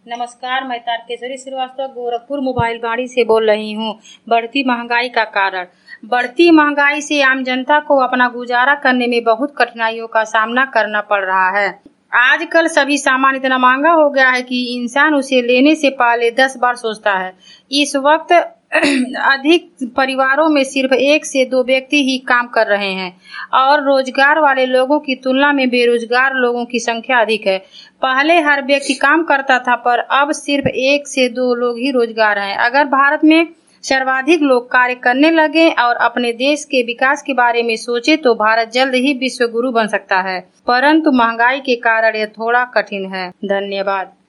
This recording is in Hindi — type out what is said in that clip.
नमस्कार, मैं तारकेश्वरी श्रीवास्तव गोरखपुर मोबाइल वाणी से बोल रही हूँ। बढ़ती महंगाई का कारण। बढ़ती महंगाई से आम जनता को अपना गुजारा करने में बहुत कठिनाइयों का सामना करना पड़ रहा है। आजकल सभी सामान इतना महंगा हो गया है कि इंसान उसे लेने से पहले 10 बार सोचता है। इस वक्त अधिक परिवारों में सिर्फ 1 से 2 व्यक्ति ही काम कर रहे हैं और रोजगार वाले लोगों की तुलना में बेरोजगार लोगों की संख्या अधिक है। पहले हर व्यक्ति काम करता था, पर अब सिर्फ 1 से 2 लोग ही रोजगार हैं। अगर भारत में सर्वाधिक लोग कार्य करने लगे और अपने देश के विकास के बारे में सोचे तो भारत जल्द ही विश्व गुरु बन सकता है, परंतु महंगाई के कारण यह थोड़ा कठिन है। धन्यवाद।